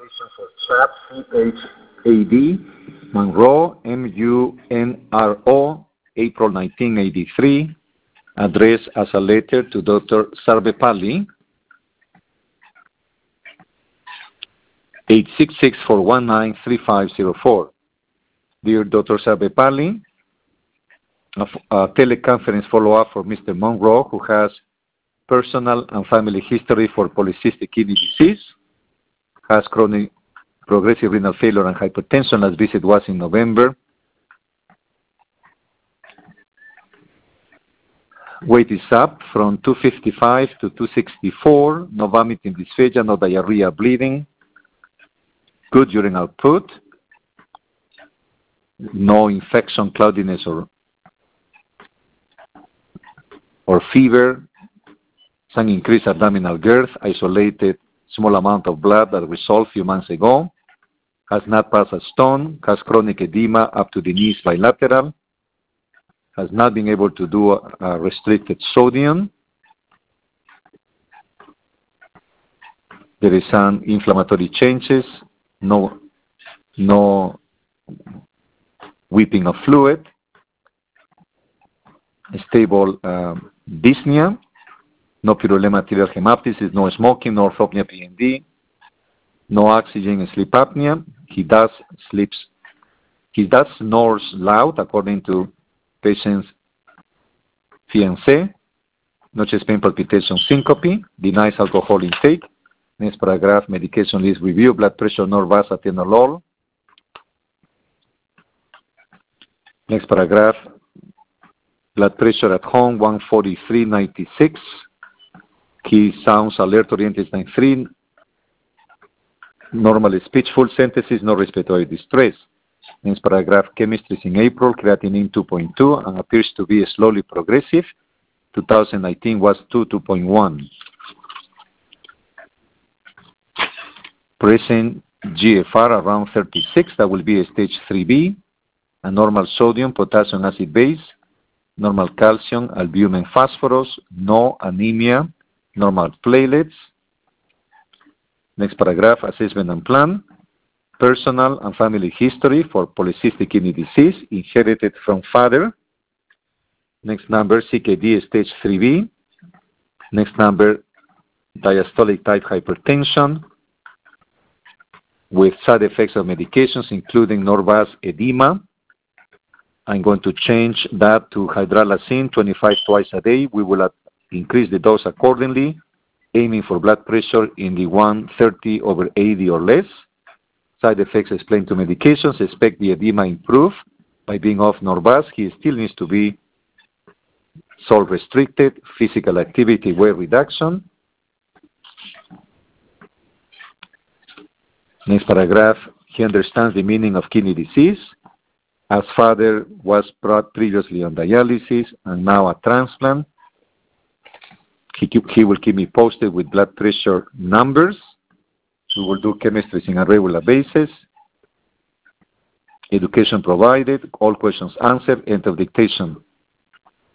application for CHAD, Monroe, MUNRO, April 1983, addressed as a letter to Dr. Sarvepalli, 866-419-3504. Dear Dr. Sarvepalli, a teleconference follow-up for Mr. Monroe, who has personal and family history for polycystic kidney disease, has chronic progressive renal failure and hypertension. Last visit was in November. Weight is up from 255 to 264, no vomiting, dysphagia, no diarrhea, bleeding, good urine output, no infection, cloudiness, or fever, some increased abdominal girth, isolated small amount of blood that resolved a few months ago, has not passed a stone, has chronic edema up to the knees bilateral, has not been able to do a restricted sodium. There is some inflammatory changes, no weeping of fluid, stable dyspnea, no purulent material hemoptysis, no smoking, no orthopnea PND, no oxygen and sleep apnea. He does snores loud according to patient's fiancé, no chest pain, palpitation, syncope, denies alcohol intake. Next paragraph, medication list review, blood pressure, Norvasc, atenolol. Next paragraph, blood pressure at home, 143/96. He sounds alert, oriented 9-3. Normal speech, full sentences, no respiratory distress. Next paragraph, chemistry in April, creatinine 2.2 and appears to be slowly progressive. 2019 was 2.1. Present GFR around 36, that will be a stage 3B. A normal sodium, potassium, acid base. Normal calcium, albumin, phosphorus. No anemia. Normal platelets. Next paragraph, assessment and plan. Personal and family history for polycystic kidney disease, inherited from father. Next number, CKD stage 3B. Next number, diastolic type hypertension with side effects of medications, including Norvasc, edema. I'm going to change that to hydralazine, 25 twice a day. We will increase the dose accordingly, aiming for blood pressure in the 130/80 or less. Side effects explained to medications. Expect the edema improve by being off Norvasc. He still needs to be salt restricted, physical activity, weight reduction. Next paragraph, he understands the meaning of kidney disease. As father was brought previously on dialysis and now a transplant. He will keep me posted with blood pressure numbers. We will do chemistry on a regular basis. Education provided, all questions answered, end of dictation.